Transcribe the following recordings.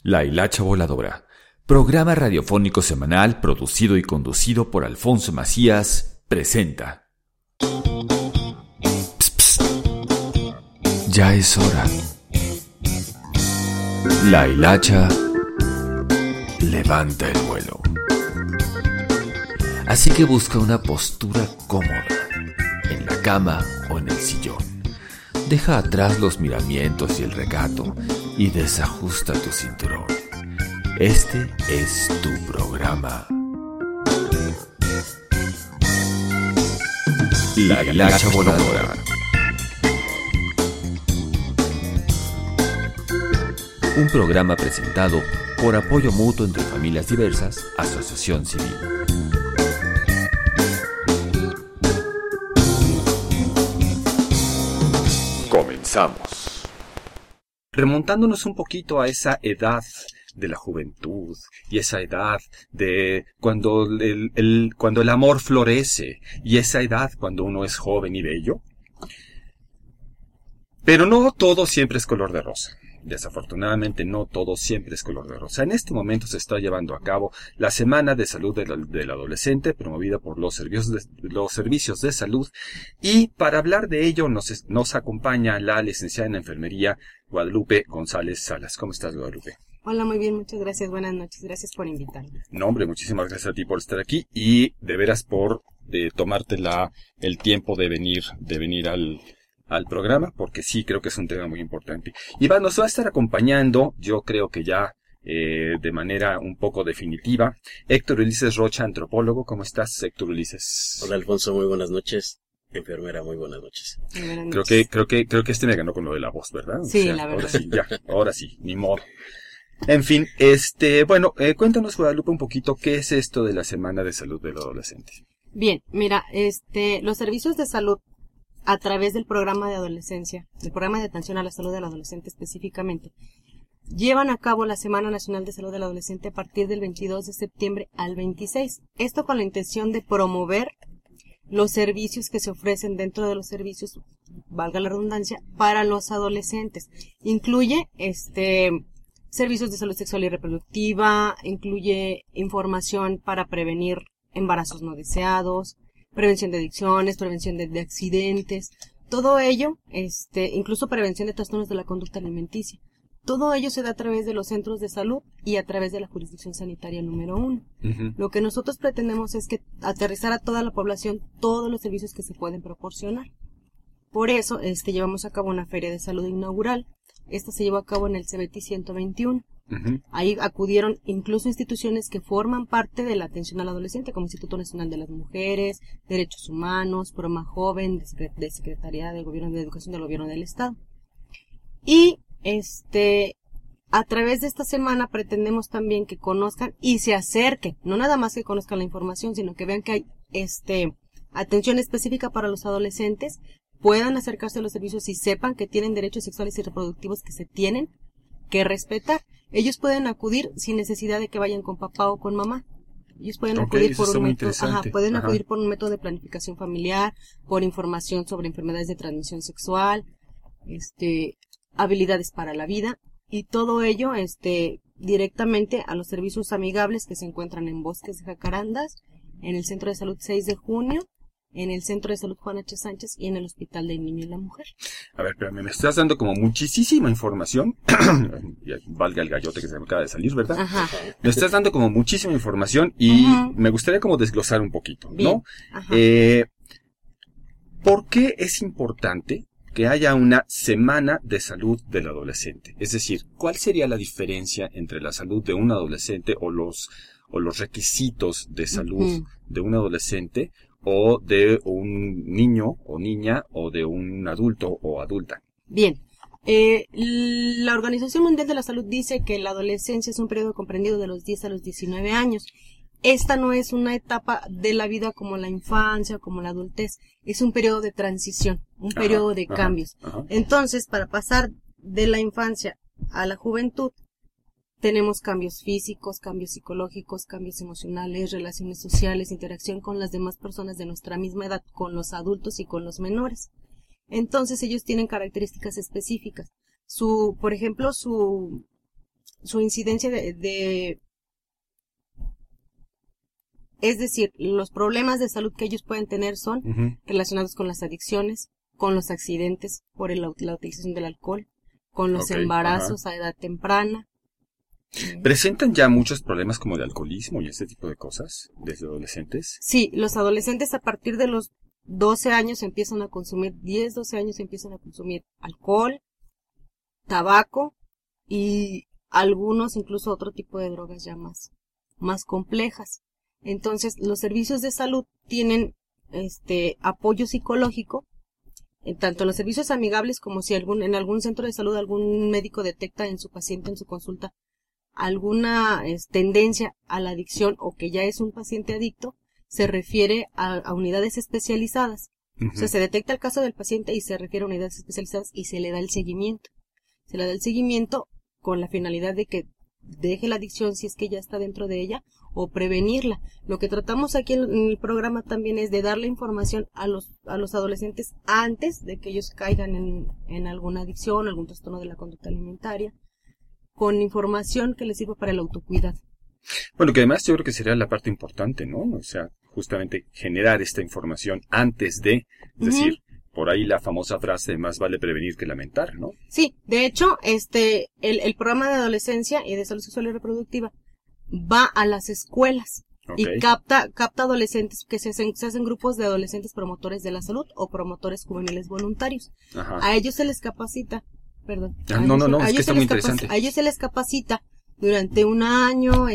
La Hilacha Voladora, programa radiofónico semanal producido y conducido por Alfonso Macías, presenta. Psst, psst. Ya es hora. La Hilacha levanta el vuelo. Así que busca una postura cómoda, en la cama o en el sillón. Deja atrás los miramientos y el recato y desajusta tu cinturón. Este es tu programa. La Hilacha Voladora. Un programa presentado por Apoyo Mutuo entre Familias Diversas, Asociación Civil. Comenzamos. Remontándonos un poquito a esa edad de la juventud y esa edad de cuando el amor florece y esa edad cuando uno es joven y bello. Pero no todo siempre es color de rosa. Desafortunadamente no todo siempre es color de rosa. En este momento se está llevando a cabo la Semana de Salud del Adolescente, promovida por los servicios de salud. Y para hablar de ello nos acompaña la licenciada en Enfermería, Guadalupe González Salas. ¿Cómo estás, Guadalupe? Hola, muy bien, muchas gracias. Buenas noches. Gracias por invitarme. No, hombre, muchísimas gracias a ti por estar aquí y de veras por tomarte el tiempo de venir al programa, porque sí creo que es un tema muy importante. Y nos va a estar acompañando, yo creo que ya de manera un poco definitiva, Héctor Ulises Rocha, antropólogo. ¿Cómo estás, Héctor Ulises? Hola, Alfonso, muy buenas noches. Enfermera, muy buenas noches. Creo que este me ganó con lo de la voz, ¿verdad? Sí, la verdad. Ahora sí, ni modo. En fin, cuéntanos, Guadalupe, un poquito qué es esto de la Semana de Salud del Adolescente. Bien, mira, los servicios de salud a través del programa de adolescencia, del programa de atención a la salud del adolescente específicamente, llevan a cabo la Semana Nacional de Salud del Adolescente a partir del 22 de septiembre al 26. Esto con la intención de promover los servicios que se ofrecen dentro de los servicios, valga la redundancia, para los adolescentes. Incluye servicios de salud sexual y reproductiva, incluye información para prevenir embarazos no deseados, prevención de adicciones, prevención de accidentes, todo ello, incluso prevención de trastornos de la conducta alimenticia. Todo ello se da a través de los centros de salud y a través de la jurisdicción sanitaria número 1. Uh-huh. Lo que nosotros pretendemos es que aterrizar a toda la población todos los servicios que se pueden proporcionar. Por eso, llevamos a cabo una feria de salud inaugural. Esta se llevó a cabo en el CBT 121. Uh-huh. Ahí acudieron incluso instituciones que forman parte de la atención al adolescente, como Instituto Nacional de las Mujeres, Derechos Humanos, Proma Joven, de Secretaría de Gobierno de Educación del Gobierno del Estado. Y a través de esta semana pretendemos también que conozcan y se acerquen, no nada más que conozcan la información, sino que vean que hay atención específica para los adolescentes, puedan acercarse a los servicios y sepan que tienen derechos sexuales y reproductivos que se tienen que respetar. Ellos pueden acudir sin necesidad de que vayan con papá o con mamá. Ellos pueden acudir por un método, acudir por un método de planificación familiar, por información sobre enfermedades de transmisión sexual, habilidades para la vida, y todo ello directamente a los servicios amigables que se encuentran en Bosques de Jacarandas, en el Centro de Salud 6 de Junio, en el Centro de Salud Juan H. Sánchez y en el Hospital del Niño y la Mujer. A ver, pero me estás dando como muchísima información. Valga el gallote que se me acaba de salir, ¿verdad? Ajá. Me estás dando como muchísima información y me gustaría como desglosar un poquito, ¿no? Bien. Ajá. ¿Por qué es importante que haya una Semana de Salud del Adolescente? Es decir, ¿cuál sería la diferencia entre la salud de un adolescente o los requisitos de salud de un adolescente o de un niño o niña o de un adulto o adulta? Bien, la Organización Mundial de la Salud dice que la adolescencia es un periodo comprendido de los 10 a los 19 años. Esta no es una etapa de la vida como la infancia o como la adultez, es un periodo de transición, un periodo de cambios. Entonces, para pasar de la infancia a la juventud, tenemos cambios físicos, cambios psicológicos, cambios emocionales, relaciones sociales, interacción con las demás personas de nuestra misma edad, con los adultos y con los menores. Entonces ellos tienen características específicas. Por ejemplo, su su incidencia es decir, los problemas de salud que ellos pueden tener son Ujú. relacionados con las adicciones, con los accidentes por la utilización del alcohol, con los Ok, embarazos a edad temprana. ¿Presentan ya muchos problemas como de alcoholismo y este tipo de cosas desde adolescentes? Sí, los adolescentes a partir de los 12 años empiezan a consumir, 10, 12 años empiezan a consumir alcohol, tabaco y algunos incluso otro tipo de drogas ya más complejas. Entonces, los servicios de salud tienen apoyo psicológico, tanto en los servicios amigables como si en algún centro de salud algún médico detecta en su paciente, en su consulta, alguna tendencia a la adicción o que ya es un paciente adicto, se refiere a unidades especializadas. Ujú. O sea, se detecta el caso del paciente y se refiere a unidades especializadas y se le da el seguimiento. Se le da el seguimiento con la finalidad de que deje la adicción si es que ya está dentro de ella o prevenirla. Lo que tratamos aquí en el programa también es de darle información a los adolescentes antes de que ellos caigan en alguna adicción, algún trastorno de la conducta alimentaria, con información que les sirva para el autocuidado. Bueno, que además yo creo que sería la parte importante, ¿no? O sea, justamente generar esta información antes de, es decir, por ahí la famosa frase, más vale prevenir que lamentar, ¿no? Sí, de hecho, el programa de adolescencia y de salud sexual y reproductiva va a las escuelas y Ok. capta adolescentes que se hacen grupos de adolescentes promotores de la salud o promotores juveniles voluntarios. Ajá. A ellos se les capacita, perdón. Ah, no, es que está muy interesante. A ellos se les capacita durante un año,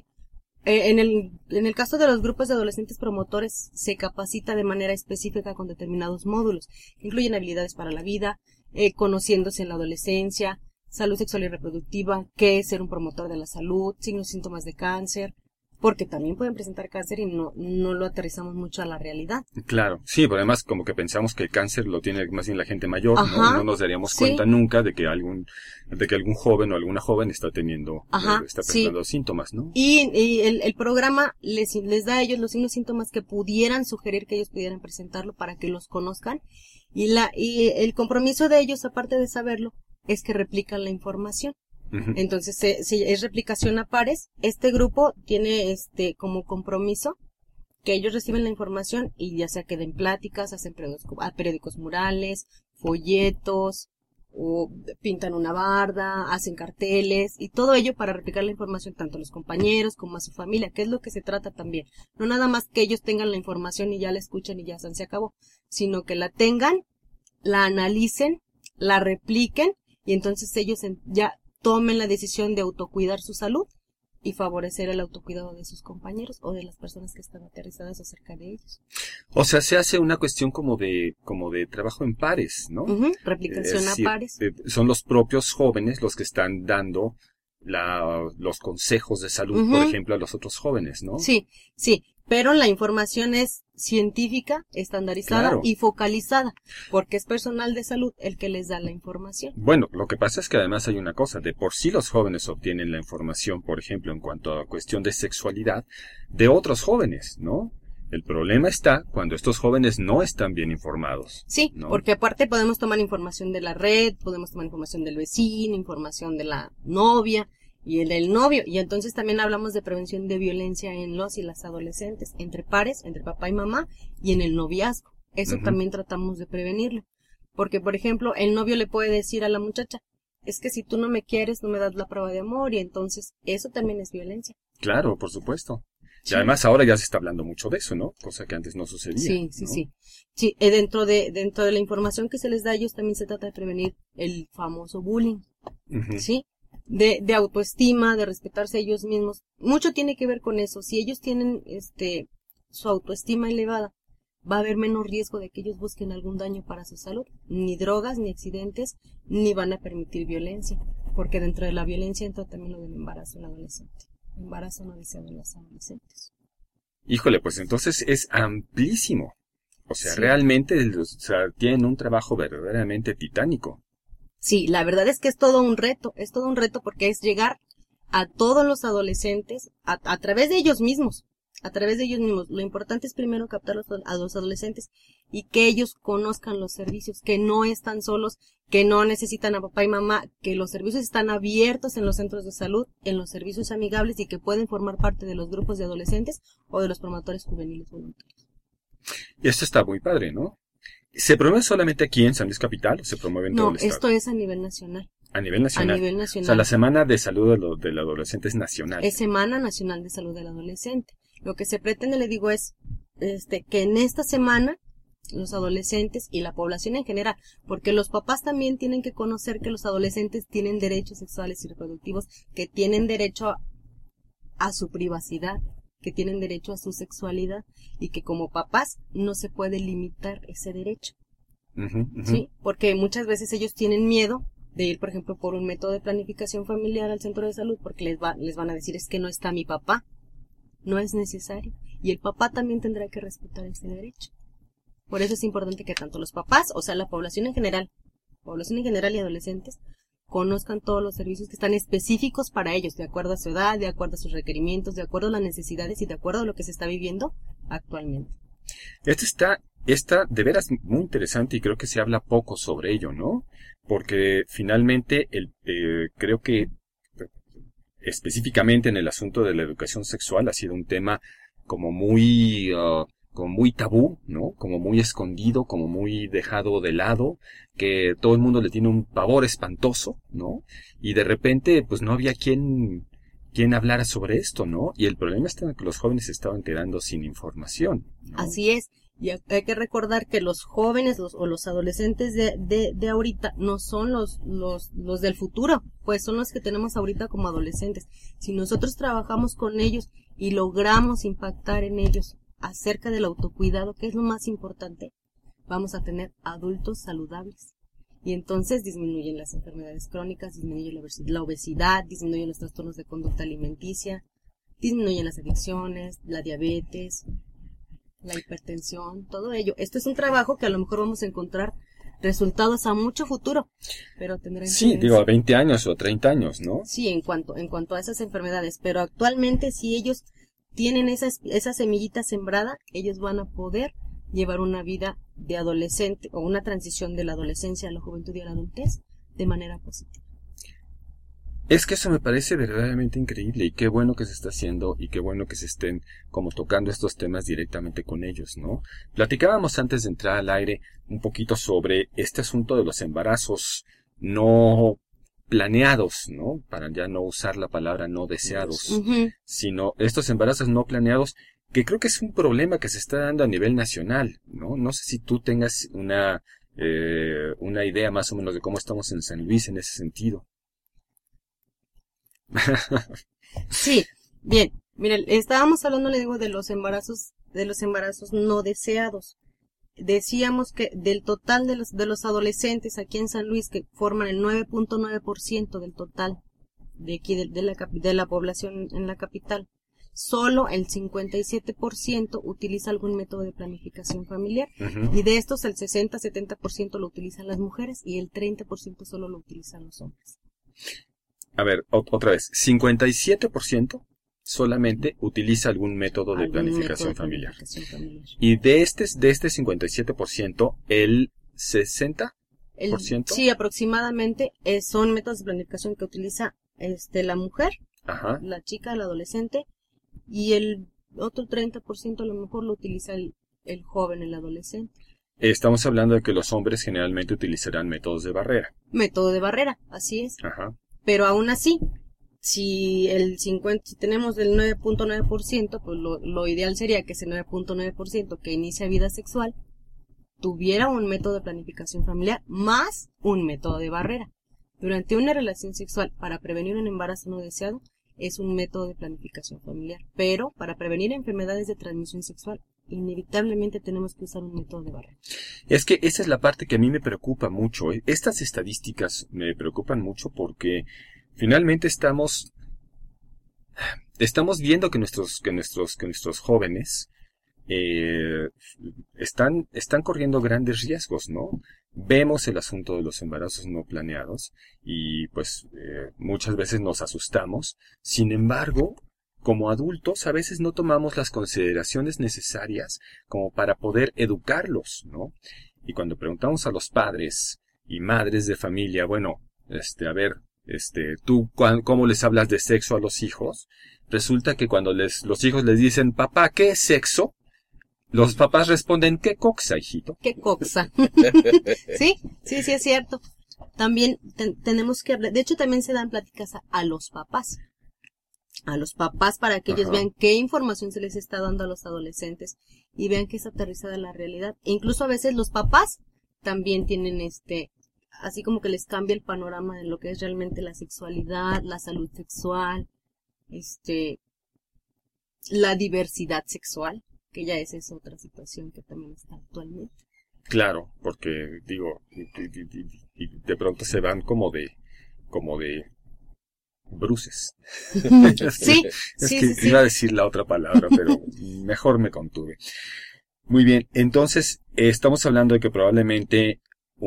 en el caso de los grupos de adolescentes promotores, se capacita de manera específica con determinados módulos, que incluyen habilidades para la vida, conociéndose en la adolescencia, salud sexual y reproductiva, qué es ser un promotor de la salud, signos y síntomas de cáncer, porque también pueden presentar cáncer y no lo aterrizamos mucho a la realidad. Claro, sí, pero además como que pensamos que el cáncer lo tiene más bien la gente mayor, ¿no? Ajá, No nos daríamos sí. cuenta nunca de que algún joven o alguna joven está teniendo, Ajá, está sí. presentando síntomas, ¿no? Y el programa les da a ellos los signos y síntomas que pudieran sugerir que ellos pudieran presentarlo para que los conozcan. Y el compromiso de ellos, aparte de saberlo, es que replican la información. Ujú. Entonces, si es replicación a pares, este grupo tiene como compromiso que ellos reciben la información y ya sea que den pláticas, hacen periódicos murales, folletos, o pintan una barda, hacen carteles y todo ello para replicar la información tanto a los compañeros como a su familia, que es lo que se trata también. No nada más que ellos tengan la información y ya la escuchen y ya se acabó, sino que la tengan, la analicen, la repliquen y entonces ellos ya tomen la decisión de autocuidar su salud y favorecer el autocuidado de sus compañeros o de las personas que están aterrizadas acerca de ellos. O sea, se hace una cuestión como de trabajo en pares, ¿no? Replicación Es a decir, pares. son los propios jóvenes los que están dando los consejos de salud, por ejemplo, a los otros jóvenes, ¿no? Sí, pero la información es científica, estandarizada Claro. y focalizada, porque es personal de salud el que les da la información. Bueno, lo que pasa es que además hay una cosa, de por sí los jóvenes obtienen la información, por ejemplo, en cuanto a cuestión de sexualidad, de otros jóvenes, ¿no? El problema está cuando estos jóvenes no están bien informados. Sí, ¿no? porque aparte podemos tomar información de la red, podemos tomar información del vecino, información de la novia y el del novio, y entonces también hablamos de prevención de violencia en los y las adolescentes, entre pares, entre papá y mamá, y en el noviazgo. Eso también tratamos de prevenirlo. Porque, por ejemplo, el novio le puede decir a la muchacha, es que si tú no me quieres, no me das la prueba de amor, y entonces eso también es violencia. Claro, por supuesto. Sí. Y además ahora ya se está hablando mucho de eso, ¿no? Cosa que antes no sucedía. Sí. Sí, dentro de la información que se les da a ellos también se trata de prevenir el famoso bullying, Ujú. ¿sí? De autoestima, de respetarse a ellos mismos. Mucho tiene que ver con eso. Si ellos tienen su autoestima elevada, va a haber menos riesgo de que ellos busquen algún daño para su salud. Ni drogas, ni accidentes, ni van a permitir violencia. Porque dentro de la violencia entra también lo del embarazo en la adolescente. Embarazo no deseado en las adolescentes. Híjole, pues entonces es amplísimo. O sea, Sí. realmente tienen un trabajo verdaderamente titánico. Sí, la verdad es que es todo un reto porque es llegar a todos los adolescentes a través de ellos mismos. a través de ellos mismos. Lo importante es primero captar a los adolescentes y que ellos conozcan los servicios, que no están solos, que no necesitan a papá y mamá, que los servicios están abiertos en los centros de salud, en los servicios amigables y que pueden formar parte de los grupos de adolescentes o de los promotores juveniles voluntarios. Y esto está muy padre, ¿no? ¿Se promueve solamente aquí en San Luis Capital o se promueve en todo el estado? No, esto es a nivel nacional. A nivel nacional. A nivel nacional. O sea, la Semana de Salud del Adolescente es nacional. Es Semana Nacional de Salud del Adolescente. Lo que se pretende, le digo, es que en esta semana los adolescentes y la población en general, porque los papás también tienen que conocer que los adolescentes tienen derechos sexuales y reproductivos, que tienen derecho a su privacidad, que tienen derecho a su sexualidad y que como papás no se puede limitar ese derecho. ¿Sí? Porque muchas veces ellos tienen miedo de ir, por ejemplo, por un método de planificación familiar al centro de salud porque les van a decir es que no está mi papá. No es necesario. Y el papá también tendrá que respetar ese derecho. Por eso es importante que tanto los papás, o sea, la población en general y adolescentes, conozcan todos los servicios que están específicos para ellos, de acuerdo a su edad, de acuerdo a sus requerimientos, de acuerdo a las necesidades y de acuerdo a lo que se está viviendo actualmente. Esto está de veras muy interesante y creo que se habla poco sobre ello, ¿no? Porque finalmente creo que específicamente en el asunto de la educación sexual ha sido un tema como muy tabú, ¿no? Como muy escondido, como muy dejado de lado, que todo el mundo le tiene un pavor espantoso, ¿no? Y de repente, pues no había quien hablara sobre esto, ¿no? Y el problema está en que los jóvenes se estaban quedando sin información, ¿no? Así es. Y hay que recordar que los jóvenes o los adolescentes de ahorita no son los del futuro, pues son los que tenemos ahorita como adolescentes. Si nosotros trabajamos con ellos y logramos impactar en ellos acerca del autocuidado, que es lo más importante, vamos a tener adultos saludables. Y entonces disminuyen las enfermedades crónicas, disminuye la obesidad, disminuyen los trastornos de conducta alimenticia, disminuyen las adicciones, la diabetes, la hipertensión, todo ello. Esto es un trabajo que a lo mejor vamos a encontrar resultados a mucho futuro, pero tendrá Sí, digo, a 20 años o 30 años, ¿no? Sí, en cuanto a esas enfermedades, pero actualmente si ellos tienen esa semillita sembrada, ellos van a poder llevar una vida de adolescente o una transición de la adolescencia a la juventud y a la adultez de manera positiva. Es que eso me parece verdaderamente increíble y qué bueno que se está haciendo y qué bueno que se estén como tocando estos temas directamente con ellos, ¿no? Platicábamos antes de entrar al aire un poquito sobre este asunto de los embarazos no planeados, ¿no? Para ya no usar la palabra no deseados, sino estos embarazos no planeados, que creo que es un problema que se está dando a nivel nacional, ¿no? No sé si tú tengas una idea más o menos de cómo estamos en San Luis en ese sentido. Sí, bien, miren, estábamos hablando, le digo, de los embarazos no deseados. Decíamos que del total de los adolescentes aquí en San Luis, que forman el 9.9% del total de aquí de la población en la capital, solo el 57% utiliza algún método de planificación familiar, y de estos el 60-70% lo utilizan las mujeres y el 30% solo lo utilizan los hombres. A ver, otra vez, 57% solamente utiliza algún método de planificación familiar. Y de este 57%, el 60%. Sí, aproximadamente son métodos de planificación que utiliza la mujer, la chica, el adolescente, y el otro 30% a lo mejor lo utiliza el joven, el adolescente. Estamos hablando de que los hombres generalmente utilizarán métodos de barrera. Método de barrera, así es. Ajá. Pero aún así, si tenemos el 9.9%, pues lo ideal sería que ese 9.9% que inicia vida sexual tuviera un método de planificación familiar más un método de barrera. Durante una relación sexual, para prevenir un embarazo no deseado, es un método de planificación familiar. Pero para prevenir enfermedades de transmisión sexual, inevitablemente tenemos que usar un método de barrera. Es que esa es la parte que a mí me preocupa mucho. Estas estadísticas me preocupan mucho porque finalmente estamos viendo que nuestros jóvenes están corriendo grandes riesgos, ¿no? Vemos el asunto de los embarazos no planeados y pues muchas veces nos asustamos. Sin embargo, como adultos a veces no tomamos las consideraciones necesarias como para poder educarlos, ¿no? Y cuando preguntamos a los padres y madres de familia, bueno, a ver, ¿tú cómo les hablas de sexo a los hijos? Resulta que cuando los hijos les dicen, papá, ¿qué es sexo? Los papás responden, ¿qué coxa, hijito? ¿Qué coxa? Sí, es cierto. También tenemos que hablar, de hecho también se dan pláticas a los papás. A los papás para que ellos Ajá. vean qué información se les está dando a los adolescentes y vean que es aterrizada en la realidad. E incluso a veces los papás también tienen así como que les cambia el panorama de lo que es realmente la sexualidad, la salud sexual, la diversidad sexual, que ya esa es otra situación que también está actualmente. Claro, porque digo, y de pronto se van como de bruces. Sí, Es sí, que sí. iba a decir la otra palabra, pero mejor me contuve. Muy bien, entonces estamos hablando de que probablemente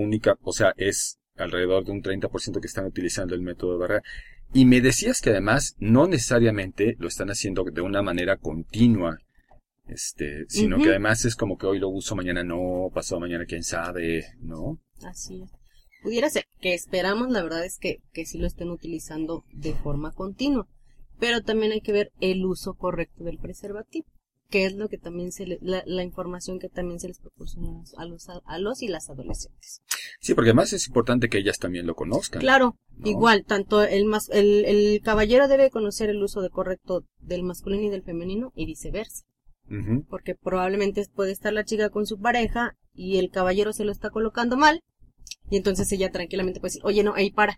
es alrededor de un 30% que están utilizando el método de barrera. Y me decías que además no necesariamente lo están haciendo de una manera continua, sino que además es como que hoy lo uso, mañana no, pasado mañana quién sabe, ¿no? Así es. Pudiera ser que esperamos, la verdad es que sí lo estén utilizando de forma continua, pero también hay que ver el uso correcto del preservativo, que es lo que también la información que también se les proporciona a los y las adolescentes. Sí, porque además es importante que ellas también lo conozcan. Claro, ¿no? igual, tanto el caballero debe conocer el uso correcto del masculino y del femenino y viceversa. Ujú. Porque probablemente puede estar la chica con su pareja y el caballero se lo está colocando mal y entonces ella tranquilamente puede decir, oye, no, ahí para.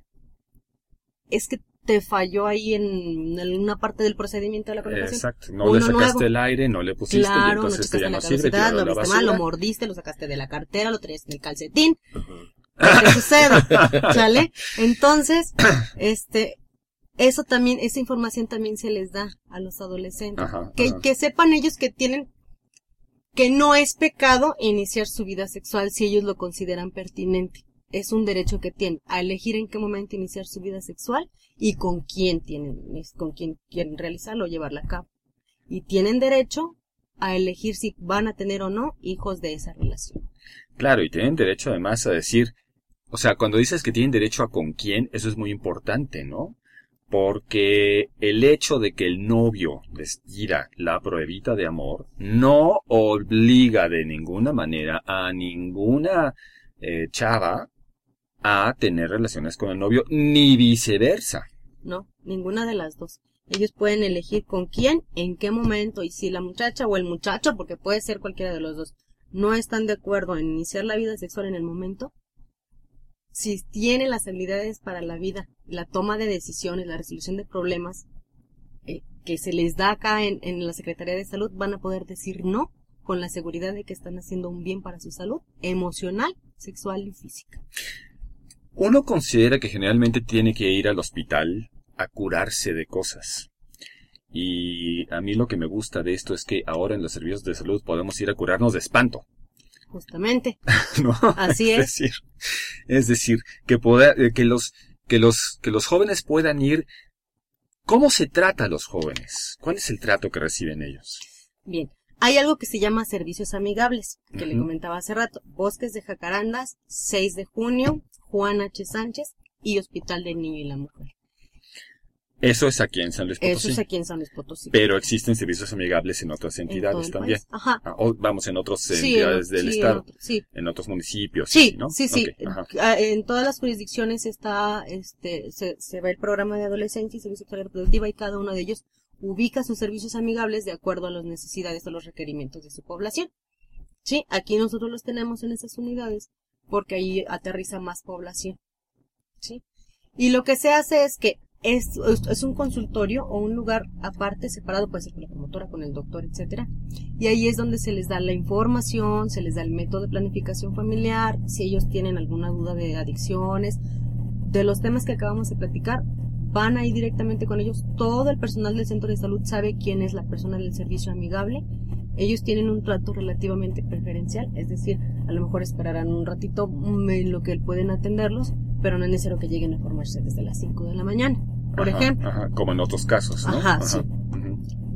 Es que te falló ahí en una parte del procedimiento de la colocación. Exacto, no Uno le sacaste nuevo. el aire, no le pusiste, y Claro, no entonces checaste ya la no sirve, capacidad, tíralo a lo la viste mal, lo basura. mordiste, lo sacaste de la cartera, lo traías en el calcetín. ¿Qué te sucede? ¿Sale? Entonces, eso también, esa información también se les da a los adolescentes. Ajá. Que sepan ellos que no es pecado iniciar su vida sexual si ellos lo consideran pertinente. Es un derecho que tienen a elegir en qué momento iniciar su vida sexual y con quién quieren realizarlo o llevarla a cabo. Y tienen derecho a elegir si van a tener o no hijos de esa relación. Claro, y tienen derecho además a decir, o sea, cuando dices que tienen derecho a con quién, eso es muy importante, ¿no? Porque el hecho de que el novio les tira la pruebita de amor no obliga de ninguna manera a ninguna chava a tener relaciones con el novio, ni viceversa. No, ninguna de las dos. Ellos pueden elegir con quién, en qué momento, y si la muchacha o el muchacho, porque puede ser cualquiera de los dos, no están de acuerdo en iniciar la vida sexual en el momento, si tienen las habilidades para la vida, la toma de decisiones, la resolución de problemas que se les da acá en la Secretaría de Salud, van a poder decir no con la seguridad de que están haciendo un bien para su salud emocional, sexual y física. Uno considera que generalmente tiene que ir al hospital a curarse de cosas. Y a mí lo que me gusta de esto es que ahora en los servicios de salud podemos ir a curarnos de espanto. Justamente. ¿No? Así es. Es decir, que los jóvenes puedan ir. ¿Cómo se trata a los jóvenes? ¿Cuál es el trato que reciben ellos? Bien, hay algo que se llama servicios amigables, que le Ujú. comentaba hace rato. Bosques de Jacarandas, 6 de junio, Juan H. Sánchez y Hospital del Niño y la Mujer. Eso es aquí en San Luis Potosí. Eso es aquí en San Luis Potosí. Pero existen servicios amigables en otras En todo entidades el también. país. Ajá. Vamos, en otras Sí, entidades del sí, estado. sí. En otros municipios. Sí, ¿no? sí, sí. Ok, ajá. En todas las jurisdicciones está, se va el programa de adolescencia y servicio sexual y reproductiva y cada uno de ellos ubica sus servicios amigables de acuerdo a las necesidades o los requerimientos de su población. Sí, aquí nosotros los tenemos en esas unidades porque ahí aterriza más población. Sí. Y lo que se hace es que es un consultorio o un lugar aparte, separado, puede ser con la promotora, con el doctor, etcétera. Y ahí es donde se les da la información, se les da el método de planificación familiar, si ellos tienen alguna duda de adicciones, de los temas que acabamos de platicar, van ahí directamente con ellos. Todo el personal del centro de salud sabe quién es la persona del servicio amigable. Ellos tienen un trato relativamente preferencial, es decir, a lo mejor esperarán un ratito en lo que pueden atenderlos, pero no es necesario que lleguen a formarse desde las 5 de la mañana, por ejemplo. Ajá, como en otros casos, ¿no? Ajá, sí. Ujú.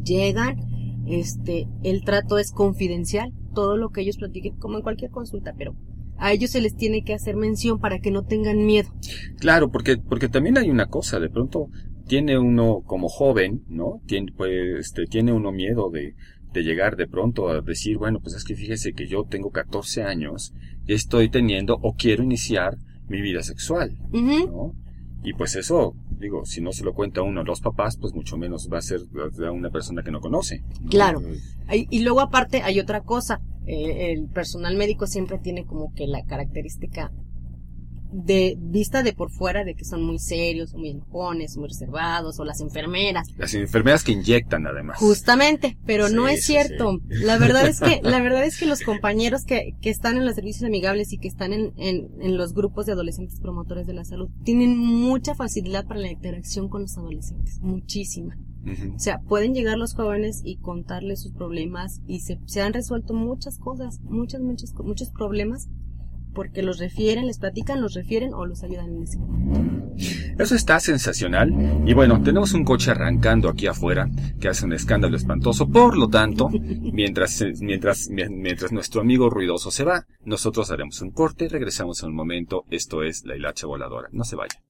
llegan, el trato es confidencial, todo lo que ellos platiquen, como en cualquier consulta, pero a ellos se les tiene que hacer mención para que no tengan miedo. Claro, porque también hay una cosa, de pronto tiene uno como joven, ¿no? Tiene uno miedo de llegar de pronto a decir, bueno, pues es que fíjese que yo tengo 14 años y estoy teniendo o quiero iniciar mi vida sexual, ¿no? Y pues eso, digo, si no se lo cuenta uno a los papás, pues mucho menos va a ser a una persona que no conoce, ¿no? Claro. Y luego aparte hay otra cosa, el personal médico siempre tiene como que la característica de vista de por fuera de que son muy serios, muy enojones, muy reservados, o las enfermeras. Las enfermeras que inyectan además. Justamente, pero no es cierto. Sí. La verdad es que los compañeros que están en los servicios amigables y que están en los grupos de adolescentes promotores de la salud tienen mucha facilidad para la interacción con los adolescentes, muchísima. Uh-huh. O sea, pueden llegar los jóvenes y contarles sus problemas y se han resuelto muchas cosas, muchos problemas, porque los refieren, les platican, los refieren o los ayudan en ese momento. Eso está sensacional. Y bueno, tenemos un coche arrancando aquí afuera que hace un escándalo espantoso. Por lo tanto, mientras nuestro amigo ruidoso se va, nosotros haremos un corte y regresamos en un momento. Esto es La Hilacha Voladora. No se vaya.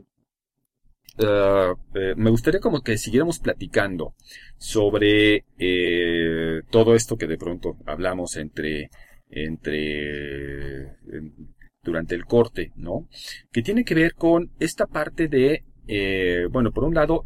Me gustaría como que siguiéramos platicando sobre todo esto que de pronto hablamos durante el corte, ¿no? Que tiene que ver con esta parte de, bueno, por un lado,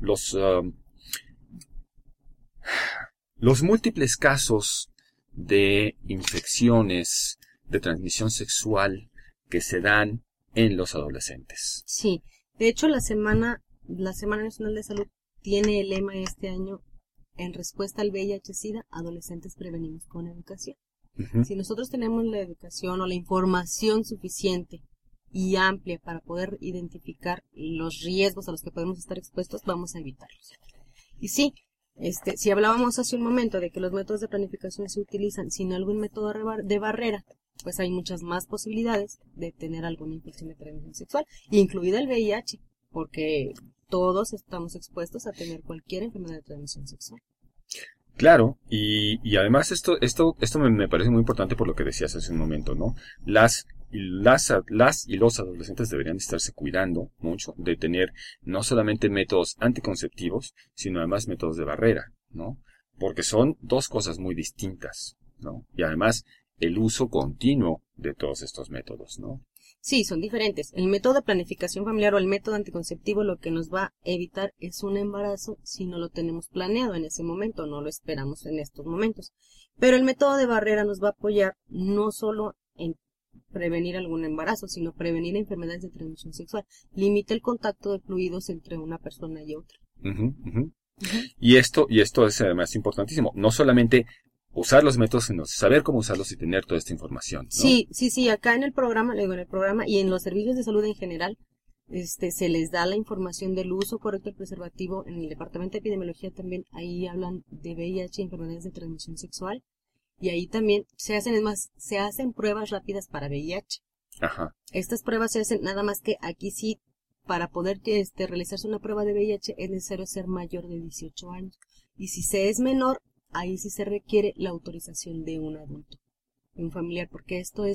los múltiples casos de infecciones de transmisión sexual que se dan en los adolescentes. Sí, de hecho la Semana Nacional de Salud tiene el lema este año: en respuesta al VIH-Sida, adolescentes prevenimos con educación. Uh-huh. Si nosotros tenemos la educación o la información suficiente y amplia para poder identificar los riesgos a los que podemos estar expuestos, vamos a evitarlos. Y sí, si hablábamos hace un momento de que los métodos de planificación se utilizan sin algún método de barrera, pues hay muchas más posibilidades de tener alguna infección de transmisión sexual, incluida el VIH, porque todos estamos expuestos a tener cualquier enfermedad de transmisión sexual. Claro, y además esto me parece muy importante por lo que decías hace un momento, ¿no? Las y los adolescentes deberían estarse cuidando mucho de tener no solamente métodos anticonceptivos, sino además métodos de barrera, ¿no? Porque son dos cosas muy distintas, ¿no? Y además el uso continuo de todos estos métodos, ¿no? Sí, son diferentes. El método de planificación familiar o el método anticonceptivo lo que nos va a evitar es un embarazo si no lo tenemos planeado en ese momento, no lo esperamos en estos momentos. Pero el método de barrera nos va a apoyar no solo en prevenir algún embarazo, sino prevenir enfermedades de transmisión sexual. Limita el contacto de fluidos entre una persona y otra. Uh-huh, uh-huh. Uh-huh. Y esto es además importantísimo. No solamente usar los métodos, sino saber cómo usarlos y tener toda esta información, ¿no? Sí, acá en el programa y en los servicios de salud en general, se les da la información del uso correcto del preservativo. En el departamento de epidemiología también, ahí hablan de VIH y enfermedades de transmisión sexual, y ahí también se hacen pruebas rápidas para VIH. Ajá. Estas pruebas se hacen, nada más que aquí sí, para poder realizarse una prueba de VIH es necesario ser mayor de 18 años, y si se es menor, ahí sí se requiere la autorización de un adulto, de un familiar, porque esto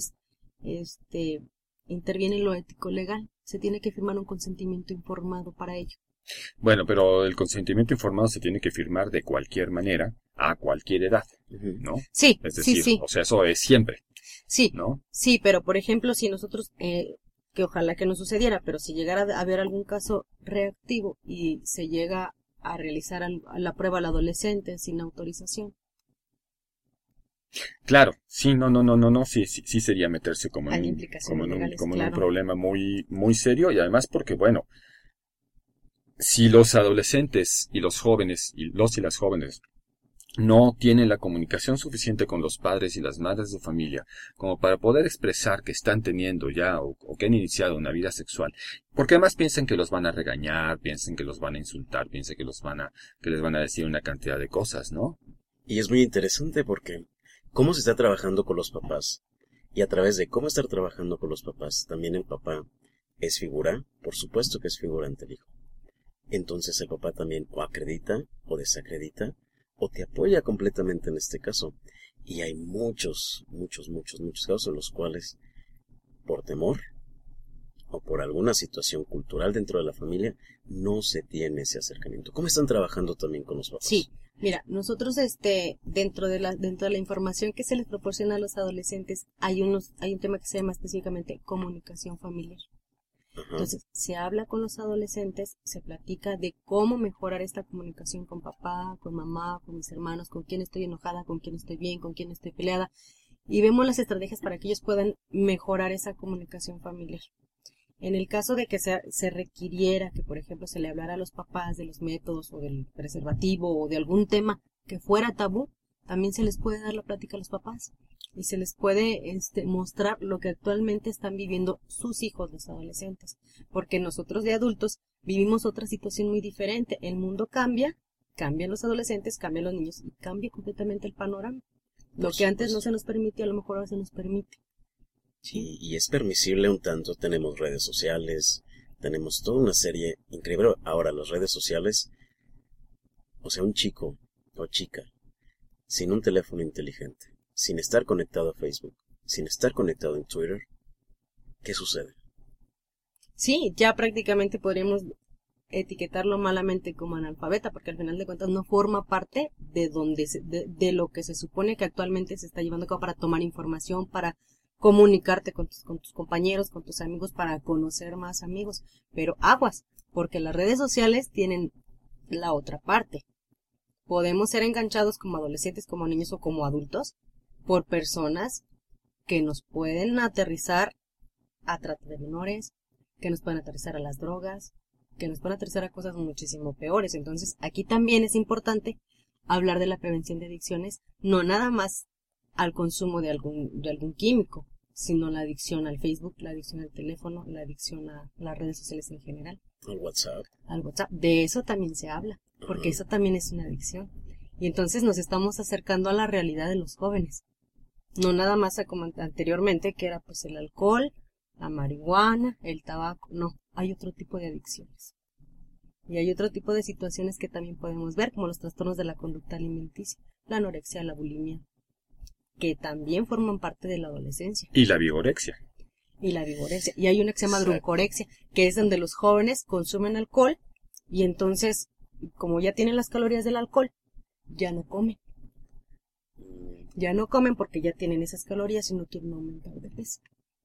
interviene en lo ético legal. Se tiene que firmar un consentimiento informado para ello. Bueno, pero el consentimiento informado se tiene que firmar de cualquier manera, a cualquier edad, ¿no? Sí, es decir, sí. O sea, eso es siempre. Sí, ¿no? Sí, pero por ejemplo, si nosotros, que ojalá que no sucediera, pero si llegara a haber algún caso reactivo y se llega a realizar la prueba al adolescente sin autorización. Claro, sí, no, sí sería meterse como en un problema muy, muy serio, y además porque, bueno, si los adolescentes y los jóvenes, y las jóvenes, no tienen la comunicación suficiente con los padres y las madres de familia como para poder expresar que están teniendo ya o que han iniciado una vida sexual, porque además piensan que los van a regañar, piensan que los van a insultar, piensan que les van a decir una cantidad de cosas, ¿no? Y es muy interesante porque cómo se está trabajando con los papás, y a través de cómo estar trabajando con los papás, también el papá es figura, por supuesto que es figura ante el hijo. Entonces el papá también o acredita o desacredita o te apoya completamente en este caso. Y hay muchos casos en los cuales, por temor o por alguna situación cultural dentro de la familia, no se tiene ese acercamiento. ¿Cómo están trabajando también con los papás? Sí, mira, nosotros dentro de la información que se les proporciona a los adolescentes hay un tema que se llama específicamente comunicación familiar. Ajá. Entonces, se habla con los adolescentes, se platica de cómo mejorar esta comunicación con papá, con mamá, con mis hermanos, con quién estoy enojada, con quién estoy bien, con quién estoy peleada, y vemos las estrategias para que ellos puedan mejorar esa comunicación familiar. En el caso de que se requiriera que, por ejemplo, se le hablara a los papás de los métodos o del preservativo o de algún tema que fuera tabú, también se les puede dar la plática a los papás y se les puede mostrar lo que actualmente están viviendo sus hijos, los adolescentes. Porque nosotros de adultos vivimos otra situación muy diferente. El mundo cambia, cambian los adolescentes, cambian los niños y cambia completamente el panorama. Lo que antes no se nos permitía, a lo mejor ahora se nos permite. Sí, y es permisible un tanto, tenemos redes sociales, tenemos toda una serie increíble. Ahora, las redes sociales, o sea, un chico o chica, sin un teléfono inteligente, sin estar conectado a Facebook, sin estar conectado en Twitter, ¿qué sucede? Sí, ya prácticamente podríamos etiquetarlo malamente como analfabeta, porque al final de cuentas no forma parte de lo que se supone que actualmente se está llevando a cabo para tomar información, para comunicarte con tus compañeros, con tus amigos, para conocer más amigos. Pero aguas, porque las redes sociales tienen la otra parte. Podemos ser enganchados como adolescentes, como niños o como adultos por personas que nos pueden aterrizar a trata de menores, que nos pueden aterrizar a las drogas, que nos pueden aterrizar a cosas muchísimo peores. Entonces, aquí también es importante hablar de la prevención de adicciones, no nada más al consumo de algún químico, sino la adicción al Facebook, la adicción al teléfono, la adicción a las redes sociales en general. Al WhatsApp. Al WhatsApp. De eso también se habla, porque eso también es una adicción. Y entonces nos estamos acercando a la realidad de los jóvenes. No nada más como anteriormente, que era pues el alcohol, la marihuana, el tabaco. No, hay otro tipo de adicciones. Y hay otro tipo de situaciones que también podemos ver, como los trastornos de la conducta alimenticia, la anorexia, la bulimia, que también forman parte de la adolescencia. Y la vigorexia. Y la vigorexia. Y hay una que se llama druncorexia, que es donde los jóvenes consumen alcohol y entonces, como ya tienen las calorías del alcohol, ya no comen. Ya no comen porque ya tienen esas calorías y no quieren aumentar de peso.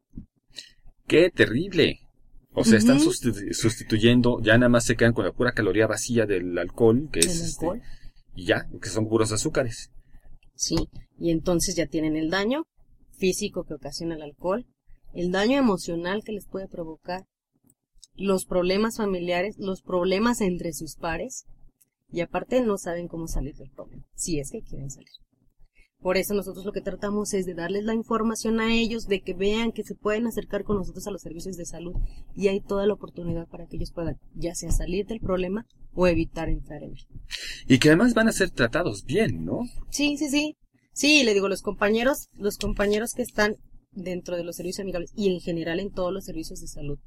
¡Qué terrible! O sea, están sustituyendo, ya nada más se quedan con la pura caloría vacía del alcohol, que es alcohol. Y ya, que son puros azúcares. Sí, y entonces ya tienen el daño físico que ocasiona el alcohol, el daño emocional que les puede provocar, los problemas familiares, los problemas entre sus pares, y aparte no saben cómo salir del problema, si es que quieren salir. Por eso nosotros lo que tratamos es de darles la información a ellos, de que vean que se pueden acercar con nosotros a los servicios de salud, y hay toda la oportunidad para que ellos puedan ya sea salir del problema o evitar entrar en él. Y que además van a ser tratados bien, ¿no? Sí. Sí, le digo, los compañeros que están dentro de los servicios amigables y en general en todos los servicios de salud,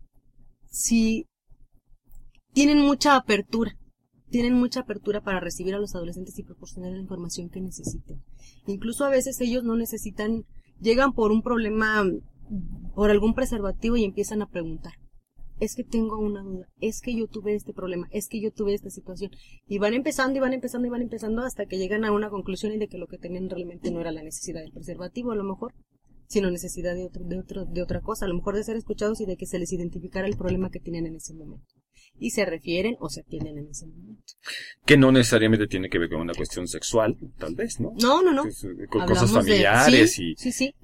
sí tienen mucha apertura para recibir a los adolescentes y proporcionar la información que necesiten. Incluso a veces ellos no necesitan, llegan por un problema, por algún preservativo y empiezan a preguntar. Es que tengo una duda, es que yo tuve este problema, es que yo tuve esta situación. Y van empezando hasta que llegan a una conclusión y de que lo que tenían realmente no era la necesidad del preservativo, a lo mejor, sino necesidad de otra cosa, a lo mejor de ser escuchados y de que se les identificara el problema que tenían en ese momento. Y se refieren o se atienden en ese momento. Que no necesariamente tiene que ver con una cuestión sexual, tal vez, ¿no? No. Con cosas familiares sí.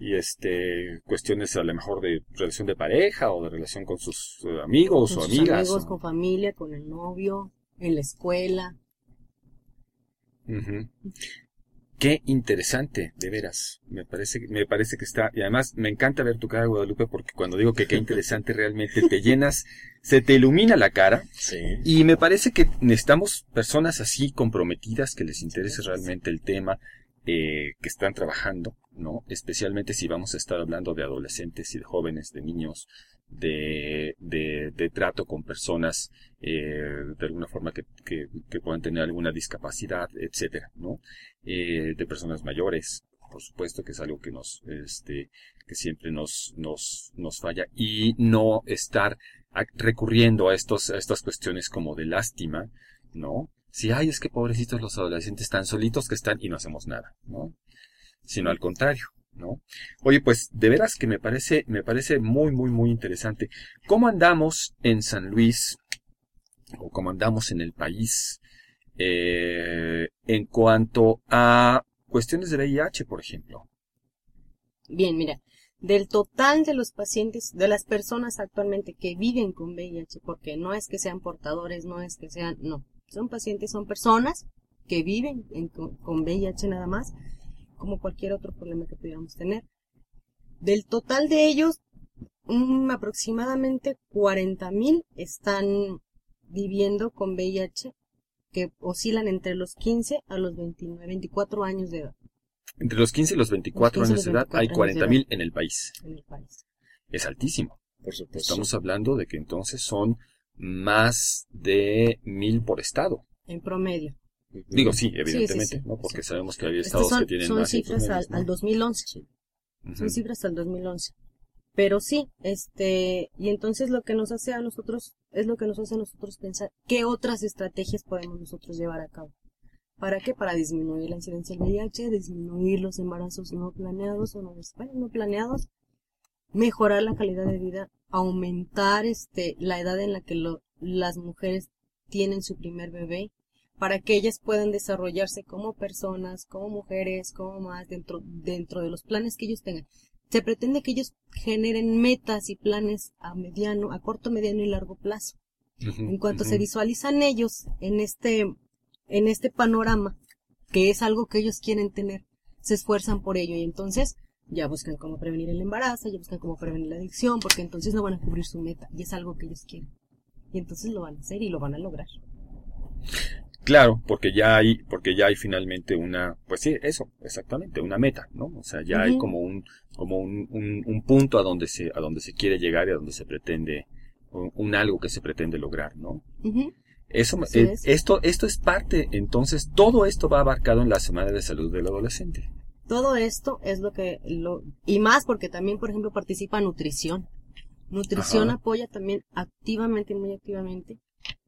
y cuestiones a lo mejor de relación de pareja o de relación con sus amigos con o sus amigas. Amigos, con familia, con el novio, en la escuela. Uh-huh. Qué interesante, de veras. Me parece que está, y además me encanta ver tu cara, Guadalupe, porque cuando digo que qué interesante realmente te llenas, se te ilumina la cara. Sí. Y me parece que necesitamos personas así comprometidas, que les interese realmente el tema, que están trabajando, ¿no? Especialmente si vamos a estar hablando de adolescentes y de jóvenes, de niños, de trato con personas de alguna forma que puedan tener alguna discapacidad, etcétera, ¿no? De personas mayores, por supuesto, que es algo que que siempre nos falla, y no estar recurriendo a estas cuestiones como de lástima, ¿no? Si ay, es que pobrecitos los adolescentes están solitos que están y no hacemos nada, ¿no? Sino al contrario, ¿no? Oye, pues de veras que me parece muy, muy, muy interesante. ¿Cómo andamos en San Luis o cómo andamos en el país en cuanto a cuestiones de VIH, por ejemplo? Bien, mira, del total de los pacientes, de las personas actualmente que viven con VIH, porque no es que sean portadores, no es que sean, no, son pacientes, son personas que viven con VIH nada más, como cualquier otro problema que pudiéramos tener. Del total de ellos, aproximadamente 40,000 están viviendo con VIH, que oscilan entre los 15 a los 29, 24 años de edad. Entre los 15 y los 24 años de edad hay 40,000 en el país. En el país. Es altísimo. Por supuesto. Estamos hablando de que entonces son más de 1,000 por estado. En promedio. Digo, sí, evidentemente, sí, ¿no? Porque sí. sabemos que había estados que tienen son más. cifras al 2011. Sí. Son cifras al 2011. Pero sí, y entonces lo que nos hace a nosotros, es lo que nos hace a nosotros pensar qué otras estrategias podemos nosotros llevar a cabo. ¿Para qué? Para disminuir la incidencia del VIH, disminuir los embarazos no planeados o no planeados, mejorar la calidad de vida, aumentar la edad en la que las mujeres tienen su primer bebé, para que ellas puedan desarrollarse como personas, como mujeres, como más dentro de los planes que ellos tengan. Se pretende que ellos generen metas y planes a corto, mediano y largo plazo. En cuanto se visualizan ellos en este panorama, que es algo que ellos quieren tener, se esfuerzan por ello y entonces ya buscan cómo prevenir el embarazo, ya buscan cómo prevenir la adicción, porque entonces no van a cubrir su meta y es algo que ellos quieren. Y entonces lo van a hacer y lo van a lograr. Claro, porque ya hay finalmente pues sí, eso, exactamente, una meta, ¿no? O sea, ya hay como un punto a donde se quiere llegar y a donde se pretende, un algo que se pretende lograr, ¿no? Eso, esto es parte, entonces, todo esto va abarcado en la Semana de Salud del Adolescente. Todo esto es y más porque también, por ejemplo, participa nutrición. Nutrición apoya también activamente, muy activamente,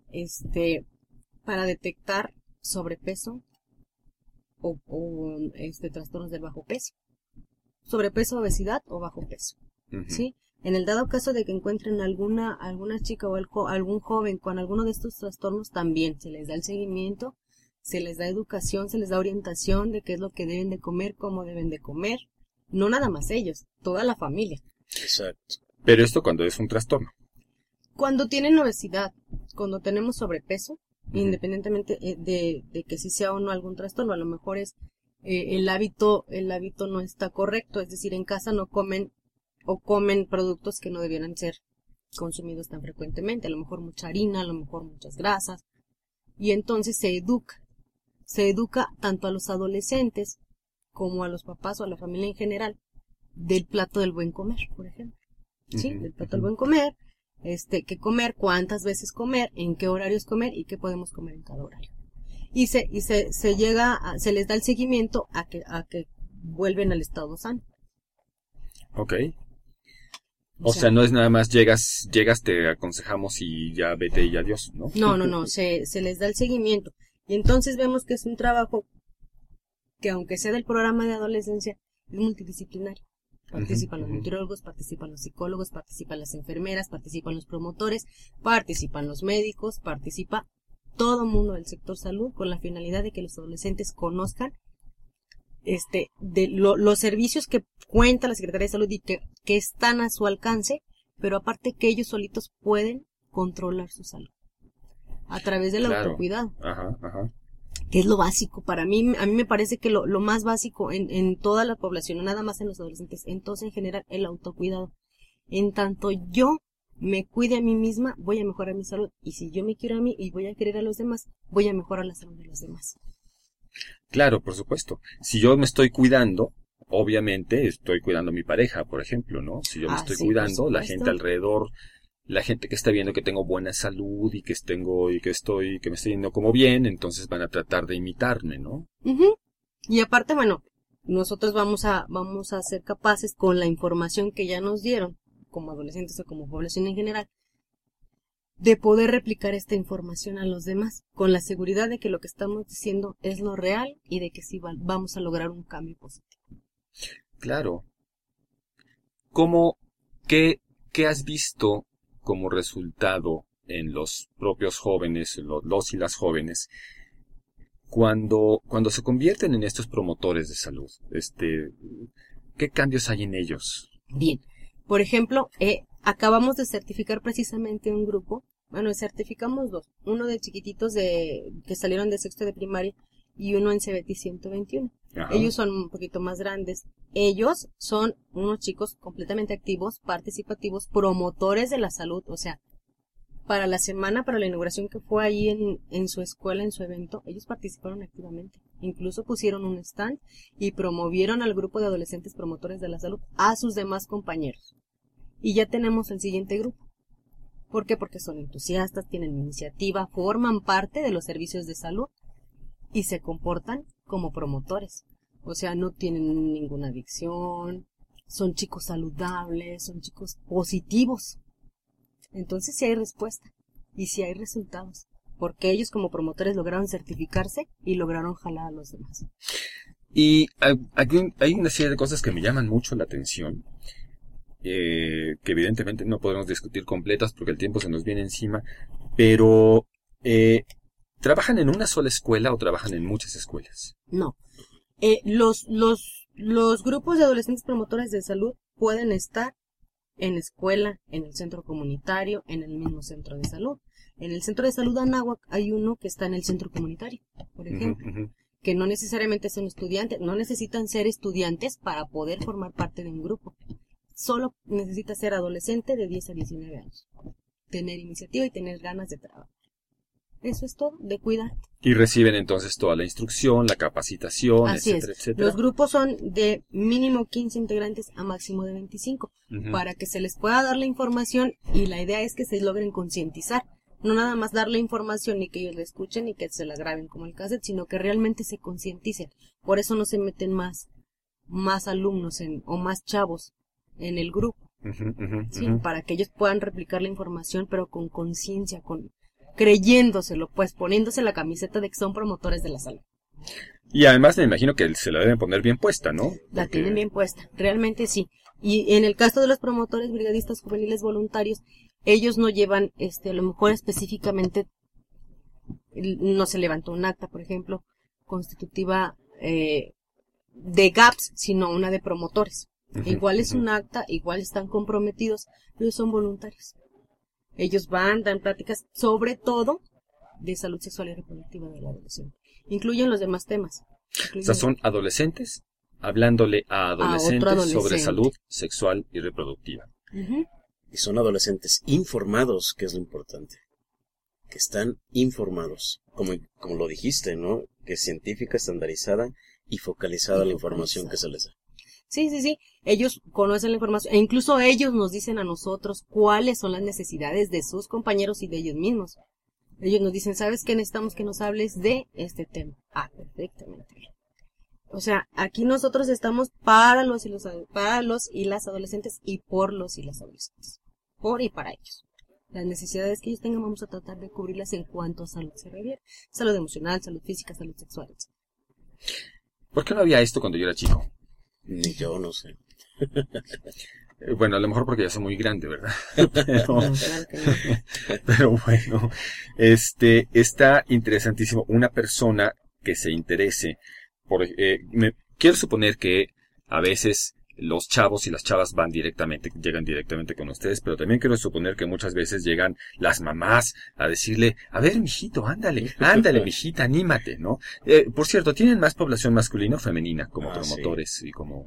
para detectar sobrepeso o trastornos del bajo peso. Sobrepeso, obesidad o bajo peso. ¿Sí? En el dado caso de que encuentren alguna chica o algún joven con alguno de estos trastornos, también se les da el seguimiento, se les da educación, se les da orientación de qué es lo que deben de comer, cómo deben de comer. No nada más ellos, toda la familia. Exacto. Pero esto cuando es un trastorno. Cuando tienen obesidad, cuando tenemos sobrepeso, independientemente de que si sea o no algún trastorno, a lo mejor es el hábito no está correcto, es decir, en casa no comen o comen productos que no debieran ser consumidos tan frecuentemente, a lo mejor mucha harina, a lo mejor muchas grasas, y entonces se educa tanto a los adolescentes como a los papás o a la familia en general del plato del buen comer, por ejemplo, ¿sí? Del plato del buen comer, qué comer, cuántas veces comer, en qué horarios comer y qué podemos comer en cada horario. Y se les da el seguimiento a que vuelven al estado sano. Okay. O sea, no es nada más llegas, te aconsejamos y ya vete y adiós, ¿no? No, se les da el seguimiento. Y entonces vemos que es un trabajo que, aunque sea del programa de adolescencia, es multidisciplinario. Participan los nutriólogos, participan los psicólogos, participan las enfermeras, participan los promotores, participan los médicos, participa todo mundo del sector salud con la finalidad de que los adolescentes conozcan los servicios que cuenta la Secretaría de Salud y que están a su alcance, pero aparte que ellos solitos pueden controlar su salud a través del autocuidado. Que es lo básico para mí. A mí me parece que lo más básico en toda la población, no nada más en los adolescentes, entonces en general el autocuidado. En tanto yo me cuide a mí misma, voy a mejorar mi salud, y si yo me quiero a mí y voy a querer a los demás, voy a mejorar la salud de los demás. Claro, por supuesto. Si yo me estoy cuidando, obviamente estoy cuidando a mi pareja, por ejemplo, ¿no? Si yo me estoy Sí, cuidando, por la supuesto. gente alrededor, la gente que está viendo que tengo buena salud y que que me estoy yendo como bien, entonces van a tratar de imitarme, ¿no? Ujú. Y aparte, bueno, nosotros vamos a ser capaces con la información que ya nos dieron, como adolescentes o como población en general, de poder replicar esta información a los demás, con la seguridad de que lo que estamos diciendo es lo real y de que sí vamos a lograr un cambio positivo. Claro. ¿Cómo, qué has visto como resultado en los propios jóvenes, los y las jóvenes, cuando se convierten en estos promotores de salud? ¿Qué cambios hay en ellos? Bien, por ejemplo, acabamos de certificar precisamente un grupo, bueno, certificamos dos, uno de chiquititos que salieron de sexto de primaria y uno en CBT 121. Ajá. Ellos son un poquito más grandes. Ellos son unos chicos completamente activos, participativos, promotores de la salud. O sea, para la inauguración que fue ahí en su escuela, en su evento, ellos participaron activamente. Incluso pusieron un stand y promovieron al grupo de adolescentes promotores de la salud a sus demás compañeros. Y ya tenemos el siguiente grupo. ¿Por qué? Porque son entusiastas, tienen iniciativa, forman parte de los servicios de salud y se comportan como promotores. O sea, no tienen ninguna adicción, son chicos saludables, son chicos positivos. Entonces sí hay respuesta y sí hay resultados, porque ellos como promotores lograron certificarse y lograron jalar a los demás. Y hay una serie de cosas que me llaman mucho la atención, que evidentemente no podemos discutir completas porque el tiempo se nos viene encima, pero ¿trabajan en una sola escuela o trabajan en muchas escuelas? No. Los grupos de adolescentes promotores de salud pueden estar en escuela, en el centro comunitario, en el mismo centro de salud. En el centro de salud Anáhuac hay uno que está en el centro comunitario, por ejemplo, que no necesariamente son estudiantes, no necesitan ser estudiantes para poder formar parte de un grupo. Solo necesita ser adolescente de 10 a 19 años, tener iniciativa y tener ganas de trabajar. Eso es todo, de cuidar. Y reciben entonces toda la instrucción, la capacitación, Así etcétera, es. etcétera. Los grupos son de mínimo 15 integrantes a máximo de 25, para que se les pueda dar la información, y la idea es que se logren concientizar. No nada más dar la información ni que ellos la escuchen ni que se la graben como el cassette, sino que realmente se concienticen. Por eso no se meten más alumnos o más chavos en el grupo. Sí, para que ellos puedan replicar la información, pero con conciencia, creyéndoselo, pues poniéndose la camiseta de que son promotores de la salud. Y además me imagino que se la deben poner bien puesta, ¿no? La tienen bien puesta, realmente sí. Y en el caso de los promotores brigadistas juveniles voluntarios, ellos no llevan, a lo mejor específicamente, no se levantó un acta, por ejemplo, constitutiva de GAPS, sino una de promotores. Igual es un acta, igual están comprometidos, pero son voluntarios. Ellos dan pláticas sobre todo de salud sexual y reproductiva del adolescente. Incluyen los demás temas. O sea, son adolescentes hablándole a adolescentes otro adolescente sobre salud sexual y reproductiva. Y son adolescentes informados, que es lo importante. Que están informados. Como lo dijiste, ¿no? Que es científica, estandarizada y focalizada la información que se les da. Sí. Ellos conocen la información e incluso ellos nos dicen a nosotros cuáles son las necesidades de sus compañeros y de ellos mismos. Ellos nos dicen, ¿sabes qué? Necesitamos que nos hables de este tema. Perfectamente bien. O sea, aquí nosotros estamos para los y las adolescentes y por los y las adolescentes. Por y para ellos. Las necesidades que ellos tengan vamos a tratar de cubrirlas en cuanto a salud se refiere. Salud emocional, salud física, salud sexual, etc. ¿Por qué no había esto cuando yo era chico? Ni yo, no sé. Bueno, a lo mejor porque ya soy muy grande, ¿verdad? No, claro que no. Pero bueno, está interesantísimo. Una persona que se interese quiero suponer que a veces los chavos y las chavas llegan directamente con ustedes, pero también quiero suponer que muchas veces llegan las mamás a decirle, a ver, mijito, ándale, mijita, anímate, ¿no? Por cierto, ¿tienen más población masculina o femenina como promotores? Sí. Y como...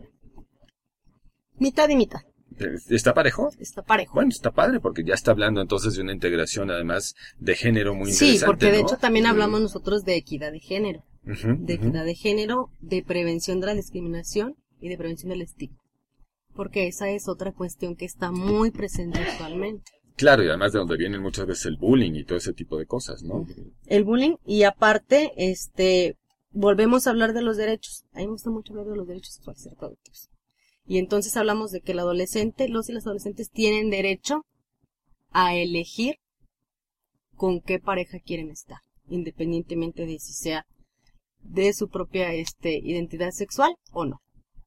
Mitad y mitad. ¿Está parejo? Está parejo. Bueno, está padre porque ya está hablando entonces de una integración además de género muy interesante. Sí, porque de ¿no? hecho también hablamos nosotros de equidad de género. Equidad de género, de prevención de la discriminación y de prevención del estigma. Porque esa es otra cuestión que está muy presente actualmente. Claro, y además de donde vienen muchas veces el bullying y todo ese tipo de cosas, ¿no? El bullying, y aparte, volvemos a hablar de los derechos. A mí me gusta mucho hablar de los derechos sexuales y reproductivos. Y entonces hablamos de que el adolescente, los y las adolescentes tienen derecho a elegir con qué pareja quieren estar, independientemente de si sea de su propia identidad sexual o no.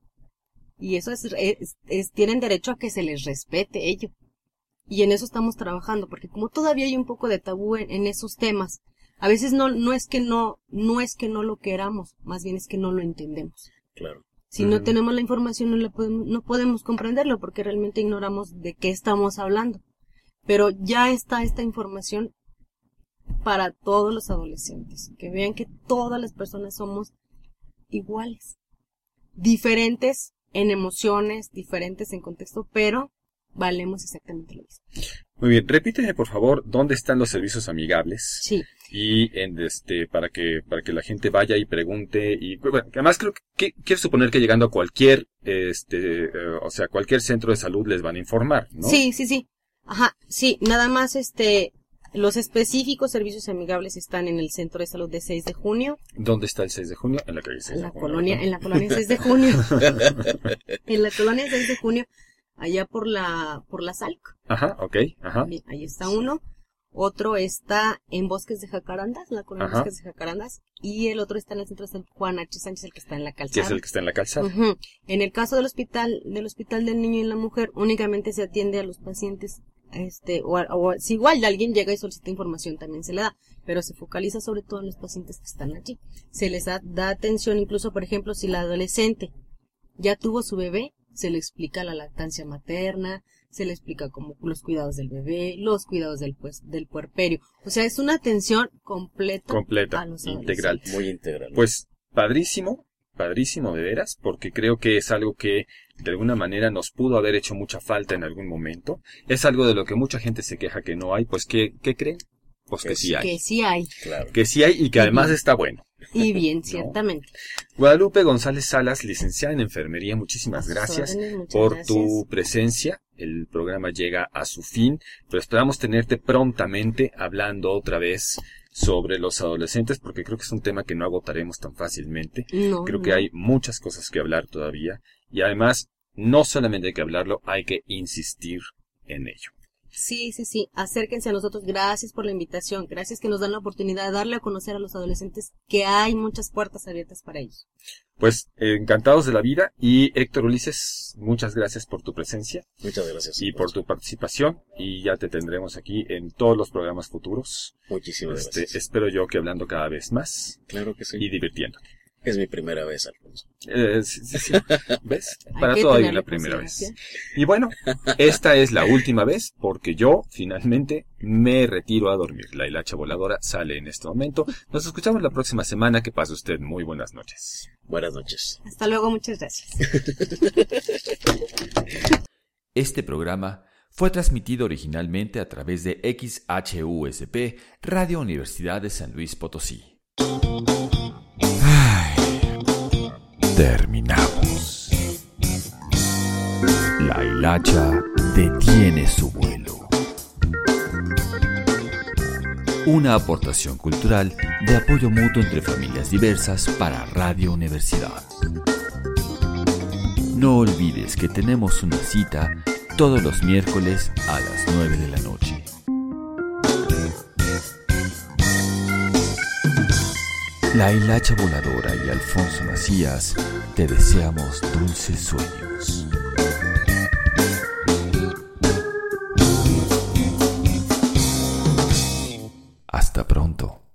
Y eso tienen derecho a que se les respete ello. Y en eso estamos trabajando, porque como todavía hay un poco de tabú en esos temas, a veces no es que no lo queramos, más bien es que no lo entendemos. Claro. Si no tenemos la información no podemos comprenderlo, porque realmente ignoramos de qué estamos hablando. Pero ya está esta información para todos los adolescentes, que vean que todas las personas somos iguales, diferentes en emociones, diferentes en contexto, pero valemos exactamente lo mismo. Muy bien, repíteme por favor dónde están los servicios amigables. Sí. Y para que la gente vaya y pregunte y bueno, además creo que quiero suponer que llegando a cualquier cualquier centro de salud les van a informar, ¿no? Sí. Ajá, sí, nada más los específicos servicios amigables están en el Centro de Salud de 6 de Junio. ¿Dónde está el 6 de junio? En la calle 6 de junio. En la colonia 6 de junio. En la colonia 6 de junio, allá por la Salco. Ajá, okay, ajá. Bien, ahí está uno. Otro está en Bosques de Jacarandas, la colonia Bosques de Jacarandas, y el otro está en el Centro de Salud Juan H. Sánchez, el que está en la calzada. Que es el que está en la calzada. Uh-huh. En el caso del hospital del niño y la mujer, únicamente se atiende a los pacientes, si igual alguien llega y solicita información también se le da, pero se focaliza sobre todo en los pacientes que están allí. Se les da atención, incluso por ejemplo, si la adolescente ya tuvo su bebé, se le explica la lactancia materna, se le explica como los cuidados del bebé, los cuidados del puerperio. O sea, es una atención completa a los integral. Muy integral. Pues padrísimo de veras, porque creo que es algo que de alguna manera nos pudo haber hecho mucha falta en algún momento. Es algo de lo que mucha gente se queja que no hay, pues ¿qué creen? Pues que sí hay. Que sí hay. Claro. Que sí hay y que además está bueno. Y bien, ciertamente. Guadalupe González Salas, licenciada en enfermería, muchísimas gracias por tu presencia. El programa llega a su fin, pero esperamos tenerte prontamente hablando otra vez sobre los adolescentes, porque creo que es un tema que no agotaremos tan fácilmente. Creo que hay muchas cosas que hablar todavía, y además, no solamente hay que hablarlo, hay que insistir en ello. Sí, acérquense a nosotros, gracias por la invitación, gracias que nos dan la oportunidad de darle a conocer a los adolescentes que hay muchas puertas abiertas para ellos. Pues encantados de la vida, y Héctor Ulises, muchas gracias por tu presencia. Muchas gracias. Y por tu participación, y ya te tendremos aquí en todos los programas futuros. Muchísimas gracias. Espero yo que hablando cada vez más. Claro que sí. Y divirtiéndote. Es mi primera vez, Alfonso. Sí. ¿Ves? Para todo hay una primera vez. Y bueno, esta es la última vez porque yo finalmente me retiro a dormir. La hilacha voladora sale en este momento. Nos escuchamos la próxima semana. Que pase usted muy buenas noches. Buenas noches. Hasta luego, muchas gracias. Este programa fue transmitido originalmente a través de XHUSP, Radio Universidad de San Luis Potosí. Terminamos. La hilacha detiene su vuelo. Una aportación cultural de apoyo mutuo entre familias diversas para Radio Universidad. No olvides que tenemos una cita todos los miércoles a las 9 de la noche. La hilacha voladora y Alfonso Macías te deseamos dulces sueños.